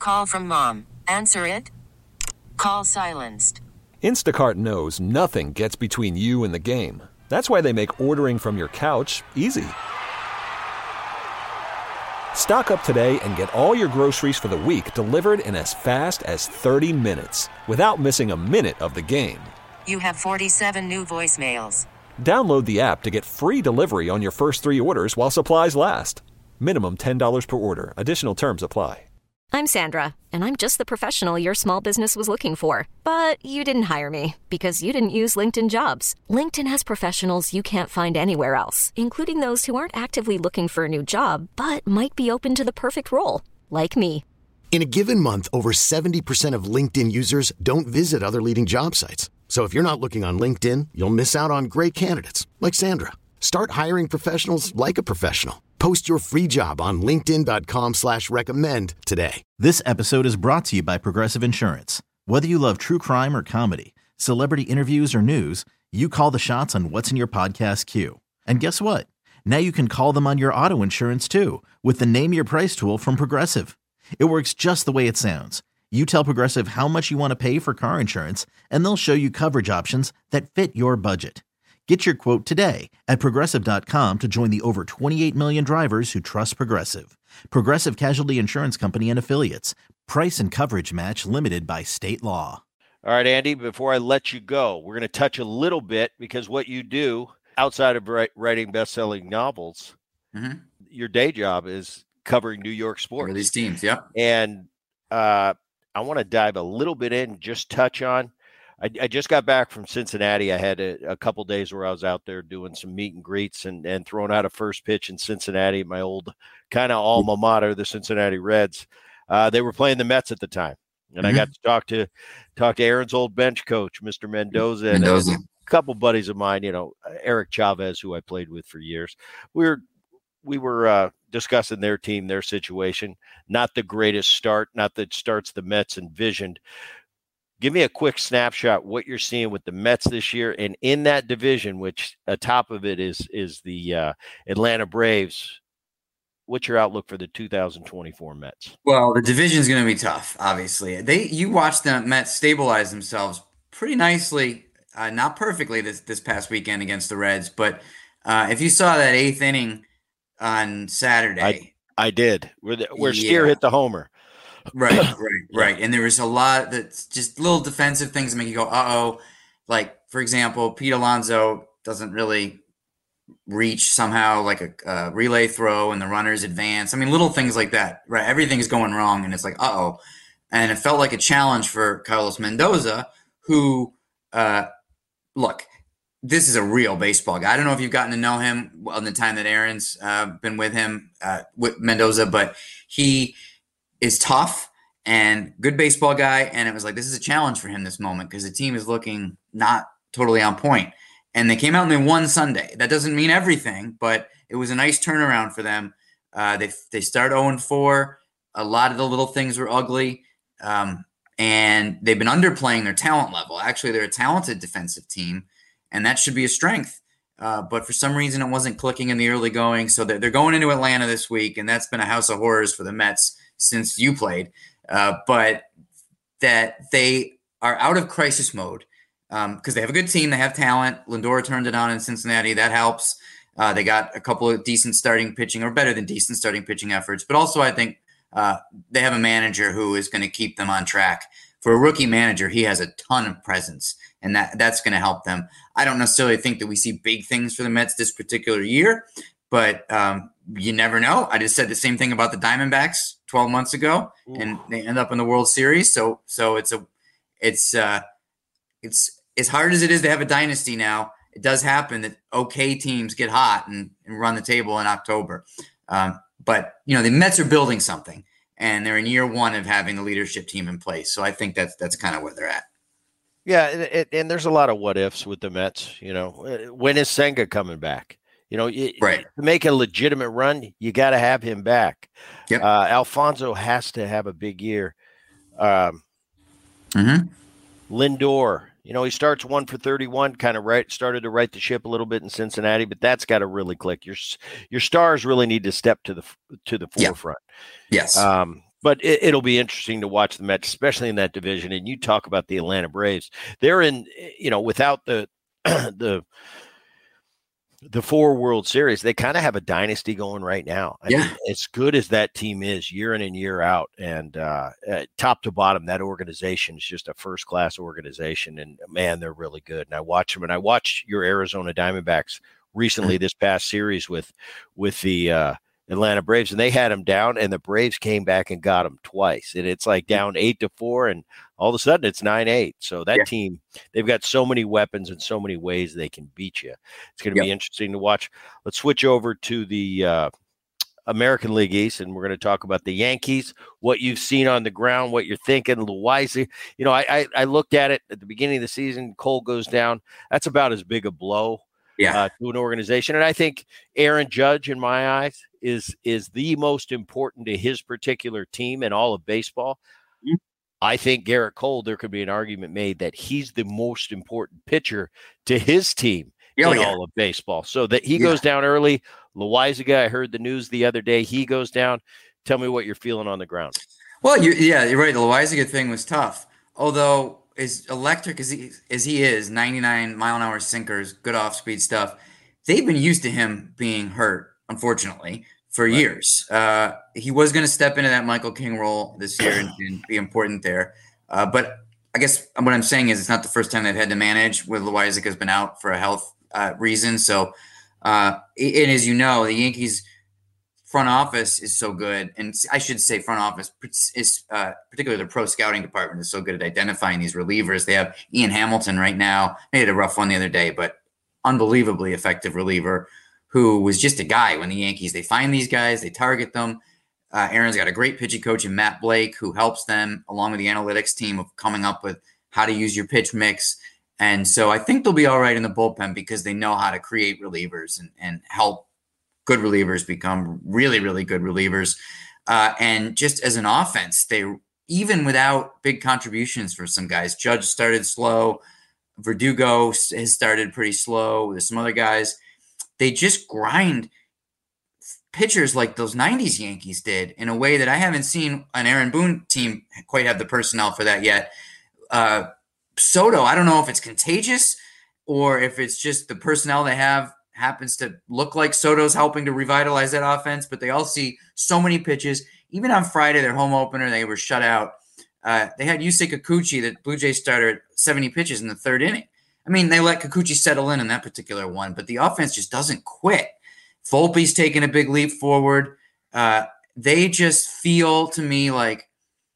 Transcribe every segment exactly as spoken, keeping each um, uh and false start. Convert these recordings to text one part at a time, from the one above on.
Call from mom. Answer it. Call silenced. Instacart knows nothing gets between you and the game. That's why they make ordering from your couch easy. Stock up today and get all your groceries for the week delivered in as fast as thirty minutes without missing a minute of the game. You have forty-seven new voicemails. Download the app to get free delivery on your first three orders while supplies last. Minimum ten dollars per order. Additional terms apply. I'm Sandra, and I'm just the professional your small business was looking for. But you didn't hire me because you didn't use LinkedIn Jobs. LinkedIn has professionals you can't find anywhere else, including those who aren't actively looking for a new job, but might be open to the perfect role, like me. In a given month, over seventy percent of LinkedIn users don't visit other leading job sites. So if you're not looking on LinkedIn, you'll miss out on great candidates like Sandra. Start hiring professionals like a professional. Post your free job on linkedin dot com slash recommend today. This episode is brought to you by Progressive Insurance. Whether you love true crime or comedy, celebrity interviews or news, you call the shots on what's in your podcast queue. And guess what? Now you can call them on your auto insurance too with the Name Your Price tool from Progressive. It works just the way it sounds. You tell Progressive how much you want to pay for car insurance, and they'll show you coverage options that fit your budget. Get your quote today at Progressive dot com to join the over twenty-eight million drivers who trust Progressive. Progressive Casualty Insurance Company and Affiliates. Price and coverage match limited by state law. All right, Andy, before I let you go, we're going to touch a little bit because what you do outside of writing best-selling novels, mm-hmm. your day job is covering New York sports. For these teams, yep. And uh, I want to dive a little bit in, just touch on I, I just got back from Cincinnati. I had a, a couple days where I was out there doing some meet and greets and, and throwing out a first pitch in Cincinnati, my old kind of alma mater, the Cincinnati Reds. Uh, they were playing the Mets at the time. And mm-hmm. I got to talk to talk to Aaron's old bench coach, Mister Mendoza, and Mendoza. a couple buddies of mine, you know, Eric Chavez, who I played with for years. We were we were uh, discussing their team, their situation. Not the greatest start, not the starts the Mets envisioned. Give me a quick snapshot what you're seeing with the Mets this year, and in that division, which atop of it is is the uh, Atlanta Braves. What's your outlook for the two thousand twenty-four Mets? Well, the division is going to be tough. Obviously, they you watch the Mets stabilize themselves pretty nicely, uh, not perfectly this this past weekend against the Reds, but uh, if you saw that eighth inning on Saturday, I, I did where the, where yeah. Steer hit the homer. Right, right, right. And there was a lot that's just little defensive things that make you go, uh-oh. Like, for example, Pete Alonso doesn't really reach somehow like a, a relay throw and the runners advance. I mean, little things like that, right? Everything's going wrong and it's like, uh-oh. And it felt like a challenge for Carlos Mendoza, who, uh, look, this is a real baseball guy. I don't know if you've gotten to know him in the time that Aaron's uh, been with him, uh, with Mendoza, but he – is tough and good baseball guy. And it was like, this is a challenge for him this moment because the team is looking not totally on point. And they came out and they won Sunday. That doesn't mean everything, but it was a nice turnaround for them. Uh, they they start oh and four. A lot of the little things were ugly. Um, and they've been underplaying their talent level. Actually, they're a talented defensive team, and that should be a strength. Uh, but for some reason, it wasn't clicking in the early going. So they're, they're going into Atlanta this week, and that's been a house of horrors for the Mets since you played, uh, but that they are out of crisis mode because um, they have a good team. They have talent. Lindor turned it on in Cincinnati. That helps. Uh, they got a couple of decent starting pitching or better than decent starting pitching efforts. But also I think uh, they have a manager who is going to keep them on track. For a rookie manager, he has a ton of presence, and that that's going to help them. I don't necessarily think that we see big things for the Mets this particular year, but um, you never know. I just said the same thing about the Diamondbacks twelve months ago, Ooh. And they end up in the World Series. So, so it's a, it's, uh, it's as hard as it is to have a dynasty now. It does happen that okay teams get hot and, and run the table in October. Um, but you know, the Mets are building something, and they're in year one of having the leadership team in place. So I think that's that's kind of where they're at. Yeah, and, and there's a lot of what ifs with the Mets. You know, when is Senga coming back? You know, right. To make a legitimate run, you got to have him back. Yep. Uh, Alfonso has to have a big year. Um, mm-hmm. Lindor, you know, he starts one for thirty-one, kind of right, started to right the ship a little bit in Cincinnati, but that's got to really click. Your your stars really need to step to the to the forefront. Yep. Yes. Um, but it, it'll be interesting to watch the Mets, especially in that division. And you talk about the Atlanta Braves. They're in, you know, without the the the four World Series, they kind of have a dynasty going right now. I yeah. mean, as good as that team is year in and year out, and uh, uh, top to bottom, that organization is just a first-class organization. And, man, they're really good. And I watch them, and I watched your Arizona Diamondbacks recently this past series with with the uh, Atlanta Braves, and they had them down, and the Braves came back and got them twice. And it's like down eight to four, and all of a sudden it's nine eight. So that yeah. team, they've got so many weapons and so many ways they can beat you. It's going to yep. be interesting to watch. Let's switch over to the uh, American League East, and we're going to talk about the Yankees, what you've seen on the ground, what you're thinking. Loaiza, you know, I, I I looked at it at the beginning of the season. Cole goes down. That's about as big a blow yeah. uh, to an organization. And I think Aaron Judge, in my eyes, is is the most important to his particular team in all of baseball. Mm-hmm. I think Garrett Cole, there could be an argument made that he's the most important pitcher to his team oh, in yeah. all of baseball. So that he yeah. goes down early. Loaiza, I heard the news the other day, he goes down. Tell me what you're feeling on the ground. Well, you, yeah, you're right. The Loaiza thing was tough. Although as electric as he, as he is, ninety-nine mile an hour sinkers, good off speed stuff, they've been used to him being hurt, unfortunately, for right. years. Uh, he was going to step into that Michael King role this year and, and be important there. Uh, but I guess what I'm saying is it's not the first time they've had to manage with Loaiza has been out for a health uh, reason. So, uh, and as you know, the Yankees front office is so good. And I should say front office is uh, particularly the pro scouting department is so good at identifying these relievers. They have Ian Hamilton right now. They had a rough one the other day, but unbelievably effective reliever who was just a guy when the Yankees, they find these guys, they target them. Uh, Aaron's got a great pitching coach in Matt Blake who helps them along with the analytics team of coming up with how to use your pitch mix. And so I think they'll be all right in the bullpen because they know how to create relievers and, and help good relievers become really, really good relievers. Uh, and just as an offense, they even without big contributions for some guys, Judge started slow. Verdugo has started pretty slow. There's some other guys. They just grind pitchers like those nineties Yankees did in a way that I haven't seen an Aaron Boone team quite have the personnel for that yet. Uh, Soto, I don't know if it's contagious or if it's just the personnel they have happens to look like Soto's helping to revitalize that offense, but they all see so many pitches. Even on Friday, their home opener, they were shut out. Uh, they had Yusei Kikuchi, the Blue Jays starter, at seventy pitches in the third inning. I mean, they let Kikuchi settle in in that particular one, but the offense just doesn't quit. Volpe's taking a big leap forward. Uh, they just feel to me like,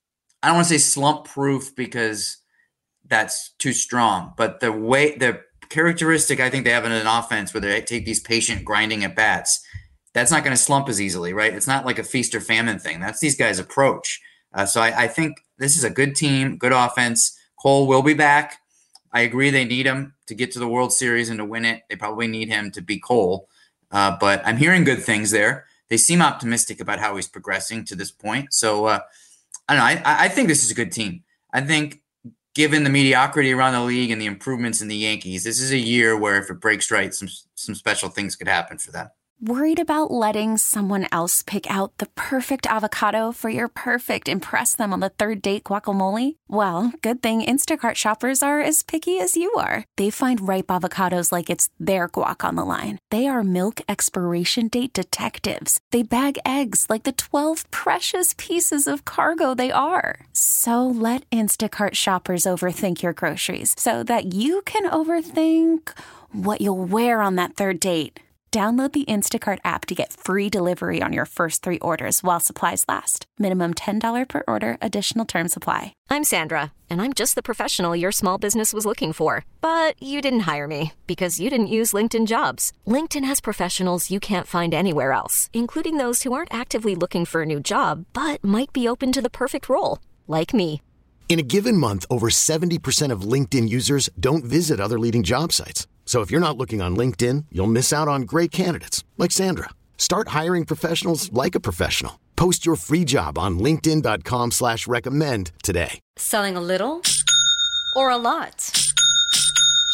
I don't want to say slump proof because that's too strong, but the way, the characteristic I think they have in an offense where they take these patient grinding at bats, that's not going to slump as easily, right? It's not like a feast or famine thing. That's these guys' approach. Uh, so I, I think this is a good team, good offense. Cole will be back. I agree they need him to get to the World Series and to win it. They probably need him to be Cole. Uh, but I'm hearing good things there. They seem optimistic about how he's progressing to this point. So uh, I don't know. I, I think this is a good team. I think given the mediocrity around the league and the improvements in the Yankees, this is a year where if it breaks right, some some special things could happen for them. Worried about letting someone else pick out the perfect avocado for your perfect impress them on the third date guacamole? Well, good thing Instacart shoppers are as picky as you are. They find ripe avocados like it's their guac on the line. They are milk expiration date detectives. They bag eggs like the twelve precious pieces of cargo they are. So let Instacart shoppers overthink your groceries so that you can overthink what you'll wear on that third date. Download the Instacart app to get free delivery on your first three orders while supplies last. Minimum ten dollars per order. Additional terms apply. I'm Sandra, and I'm just the professional your small business was looking for. But you didn't hire me because you didn't use LinkedIn Jobs. LinkedIn has professionals you can't find anywhere else, including those who aren't actively looking for a new job, but might be open to the perfect role, like me. In a given month, over seventy percent of LinkedIn users don't visit other leading job sites. So if you're not looking on LinkedIn, you'll miss out on great candidates like Sandra. Start hiring professionals like a professional. Post your free job on linkedin dot com slash recommend today. Selling a little or a lot?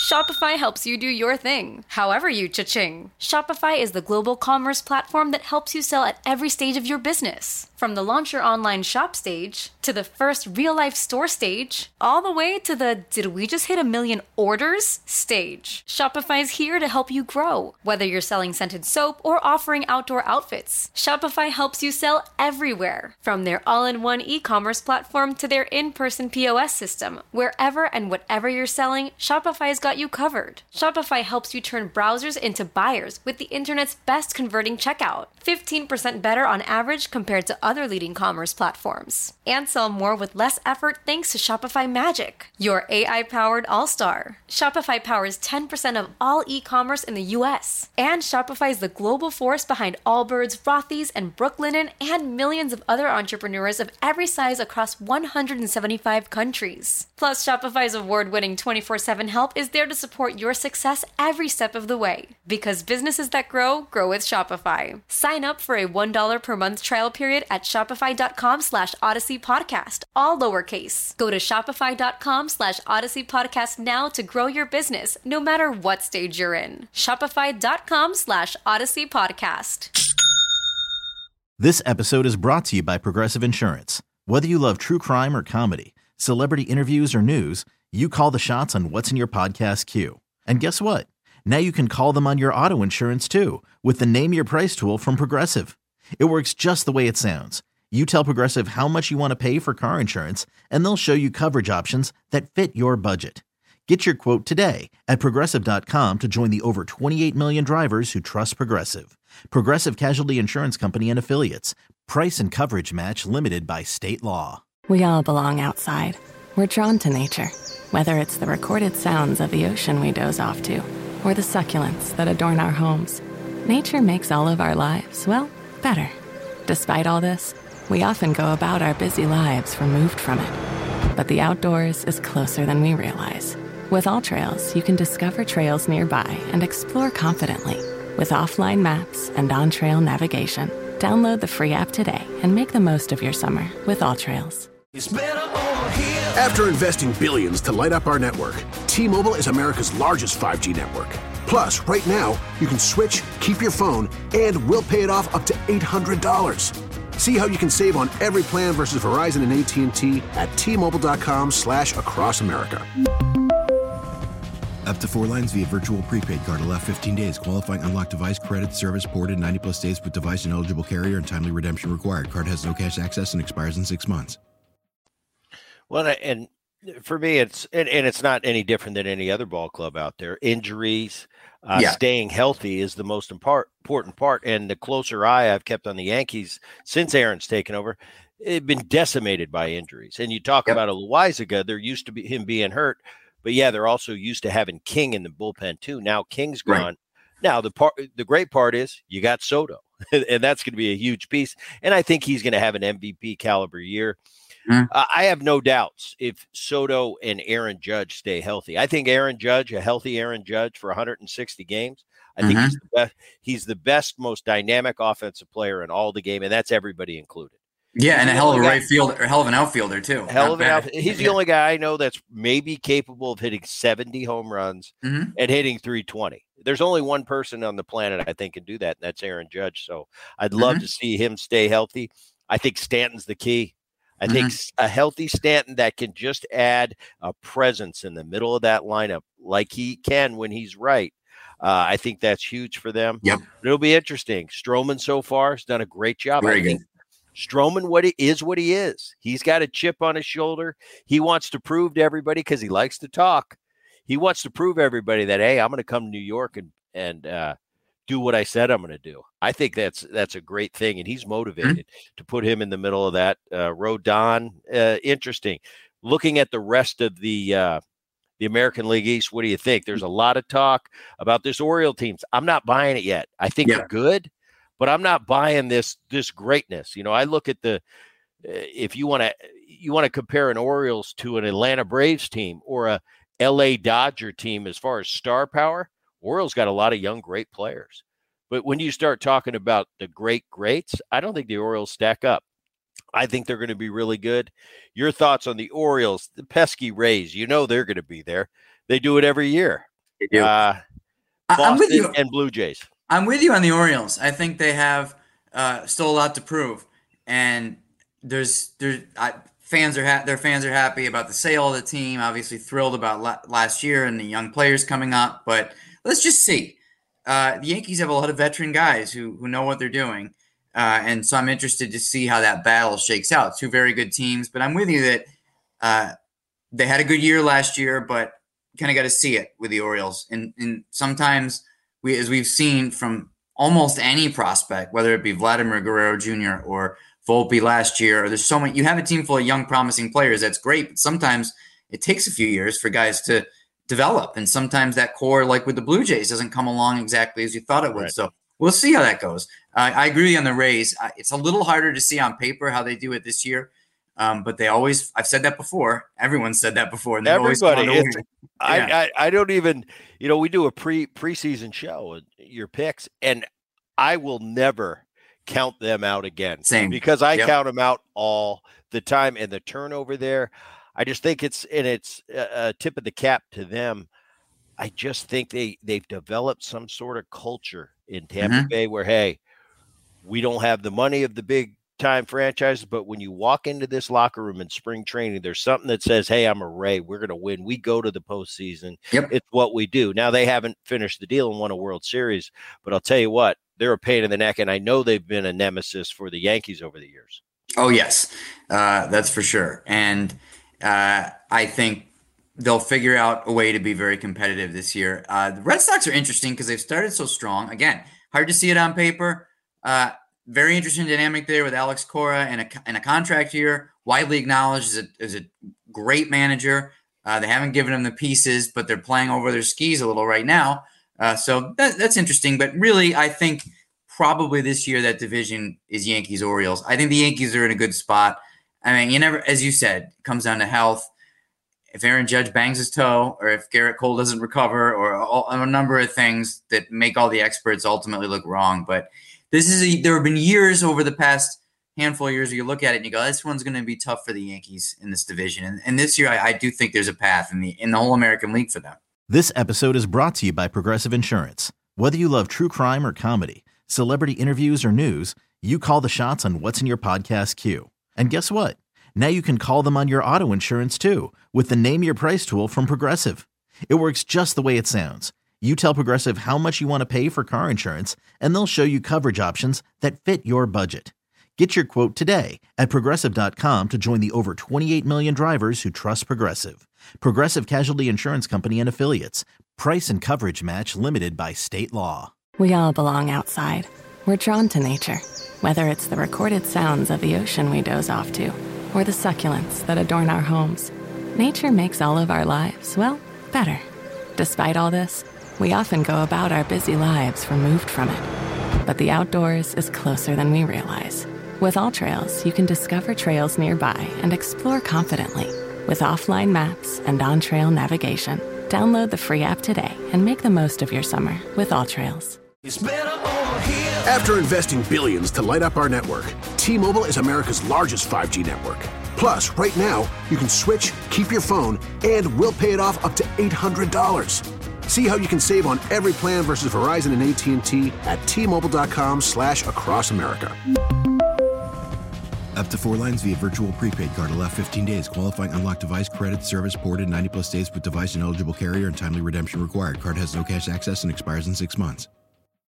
Shopify helps you do your thing, however you cha-ching. Shopify is the global commerce platform that helps you sell at every stage of your business. From the launch your online shop stage, to the first real-life store stage, all the way to the did we just hit a million orders stage. Shopify's here to help you grow. Whether you're selling scented soap or offering outdoor outfits, Shopify helps you sell everywhere. From their all-in-one e-commerce platform to their in-person P O S system, wherever and whatever you're selling, Shopify's got you covered. Shopify helps you turn browsers into buyers with the internet's best converting checkout. fifteen percent better on average compared to other leading commerce platforms. And sell more with less effort thanks to Shopify Magic, your A I-powered all-star. Shopify powers ten percent of all e-commerce in the U S. And Shopify is the global force behind Allbirds, Rothy's, and Brooklinen, and millions of other entrepreneurs of every size across one hundred seventy-five countries. Plus, Shopify's award-winning twenty-four seven help is there to support your success every step of the way. Because businesses that grow, grow with Shopify. Sign up for a one dollar per month trial period at shopify.com slash Odyssey Podcast, all lowercase. Go to shopify.com slash Odyssey Podcast now to grow your business, no matter what stage you're in. Shopify.com slash Odyssey Podcast. This episode is brought to you by Progressive Insurance. Whether you love true crime or comedy, celebrity interviews or news, you call the shots on what's in your podcast queue. And guess what? Now you can call them on your auto insurance too with the Name Your Price tool from Progressive. It works just the way it sounds. You tell Progressive how much you want to pay for car insurance, and they'll show you coverage options that fit your budget. Get your quote today at Progressive dot com to join the over twenty-eight million drivers who trust Progressive. Progressive Casualty Insurance Company and Affiliates. Price and coverage match limited by state law. We all belong outside. We're drawn to nature, whether it's the recorded sounds of the ocean we doze off to, or the succulents that adorn our homes. Nature makes all of our lives, well, better. Despite all this, we often go about our busy lives removed from it. But the outdoors is closer than we realize. With AllTrails, you can discover trails nearby and explore confidently. With offline maps and on-trail navigation, download the free app today and make the most of your summer with AllTrails. After investing billions to light up our network, T-Mobile is America's largest five G network. Plus, right now, you can switch, keep your phone, and we'll pay it off up to eight hundred dollars. See how you can save on every plan versus Verizon and A T and T at T-Mobile.com slash across America. Up to four lines via virtual prepaid card. Allow fifteen days. Qualifying unlocked device credit service ported ninety plus days with device and eligible carrier and timely redemption required. Card has no cash access and expires in six months. Well, and for me, it's and, and it's not any different than any other ball club out there. Injuries, uh, yeah. Staying healthy is the most impart, important part. And the closer eye I've kept on the Yankees since Aaron's taken over, they've been decimated by injuries. And you talk yep. about a Loaizaga, they're used to be, him being hurt. But yeah, they're also used to having King in the bullpen too. Now King's gone. Right. Now the part, the great part is you got Soto, and that's going to be a huge piece. And I think he's going to have an M V P caliber year. Mm. Uh, I have no doubts if Soto and Aaron Judge stay healthy. I think Aaron Judge, a healthy Aaron Judge for one hundred sixty games, I mm-hmm. think he's the best. He's the best, most dynamic offensive player in all the game, and that's everybody included. Yeah, he's and a hell of a right fielder, a hell of an outfielder too. Hell of an outfielder. He's the only guy I know that's maybe capable of hitting seventy home runs mm-hmm. and hitting three twenty. There's only one person on the planet I think can do that, and that's Aaron Judge. So I'd love mm-hmm. to see him stay healthy. I think Stanton's the key. I mm-hmm. think a healthy Stanton that can just add a presence in the middle of that lineup like he can when he's right. Uh, I think that's huge for them. Yep. It'll be interesting. Stroman so far has done a great job. Very I good. think Stroman what he is what he is. He's got a chip on his shoulder. He wants to prove to everybody because he likes to talk. He wants to prove everybody that, hey, I'm going to come to New York and and uh, do what I said I'm going to do. I think that's that's a great thing, and he's motivated mm-hmm. to put him in the middle of that. Uh, Rodon, uh, interesting. Looking at the rest of the uh, the American League East, what do you think? There's a lot of talk about this Oriole teams. I'm not buying it yet. I think yeah. they're good, but I'm not buying this this greatness. You know, I look at the uh, if you want to you want to compare an Orioles to an Atlanta Braves team or a L A Dodger team as far as star power. Orioles got a lot of young, great players. But when you start talking about the great greats, I don't think the Orioles stack up. I think they're going to be really good. Your thoughts on the Orioles, the pesky Rays, you know they're going to be there. They do it every year. They do. Uh, I- Boston I'm with you. and Blue Jays. I'm with you on the Orioles. I think they have uh, still a lot to prove, and there's there's I, fans are ha- their fans are happy about the sale of the team. Obviously, thrilled about la- last year and the young players coming up. But let's just see. Uh, the Yankees have a lot of veteran guys who who know what they're doing, uh, and so I'm interested to see how that battle shakes out. Two very good teams, but I'm with you that uh, they had a good year last year, but kind of got to see it with the Orioles, and and sometimes. We, as we've seen from almost any prospect, whether it be Vladimir Guerrero Junior or Volpe last year, or there's so many, you have a team full of young, promising players. That's great. But sometimes it takes a few years for guys to develop. And sometimes that core, like with the Blue Jays, doesn't come along exactly as you thought it would. Right. So we'll see how that goes. Uh, I agree with you on the Rays. Uh, it's a little harder to see on paper how they do it this year. Um, but they always, I've said that before. Everyone's said that before. And Everybody. Always it's, I, I, I don't even, you know, we do a pre preseason show, your picks, and I will never count them out again. Same. Because I yep. count them out all the time. And the turnover there, I just think it's, and it's a, a tip of the cap to them. I just think they, they've developed some sort of culture in Tampa mm-hmm. Bay where, hey, we don't have the money of the big time franchises, but when you walk into this locker room in spring training, there's something that says, hey, I'm a Ray. We're going to win. We go to the postseason. Yep. It's what we do. Now, they haven't finished the deal and won a World Series, but I'll tell you what, they're a pain in the neck, and I know they've been a nemesis for the Yankees over the years. Oh, yes, uh, that's for sure. And uh, I think they'll figure out a way to be very competitive this year. Uh, the Red Sox are interesting because they've started so strong. Again, hard to see it on paper. Uh, Very interesting dynamic there with Alex Cora and a, and a contract year, widely acknowledged as a, as a great manager. Uh, they haven't given him the pieces, but they're playing over their skis a little right now. Uh, so that, that's interesting. But really, I think probably this year that division is Yankees-Orioles. I think the Yankees are in a good spot. I mean, you never, as you said, it comes down to health. If Aaron Judge bangs his toe, or if Garrett Cole doesn't recover, or a, a number of things that make all the experts ultimately look wrong. But This is a, there have been years over the past handful of years where you look at it and you go, this one's going to be tough for the Yankees in this division. And, and this year, I, I do think there's a path in the in the whole American League for them. This episode is brought to you by Progressive Insurance. Whether you love true crime or comedy, celebrity interviews or news, you call the shots on what's in your podcast queue. And guess what? Now you can call them on your auto insurance too with the Name Your Price tool from Progressive. It works just the way it sounds. You tell Progressive how much you want to pay for car insurance, and they'll show you coverage options that fit your budget. Get your quote today at Progressive dot com to join the over twenty-eight million drivers who trust Progressive. Progressive Casualty Insurance Company and Affiliates. Price and coverage match limited by state law. We all belong outside. We're drawn to nature, whether it's the recorded sounds of the ocean we doze off to, or the succulents that adorn our homes. Nature makes all of our lives, well, better. Despite all this, we often go about our busy lives removed from it. But the outdoors is closer than we realize. With AllTrails, you can discover trails nearby and explore confidently. With offline maps and on-trail navigation, download the free app today and make the most of your summer with AllTrails. After investing billions to light up our network, T-Mobile is America's largest five G network. Plus, right now, you can switch, keep your phone, and we'll pay it off up to eight hundred dollars. See how you can save on every plan versus Verizon and A T and T at T-Mobile.com slash across America. Up to four lines via virtual prepaid card. Allow fifteen days. Qualifying unlocked device credit service ported ninety plus days with device and eligible carrier and timely redemption required. Card has no cash access and expires in six months.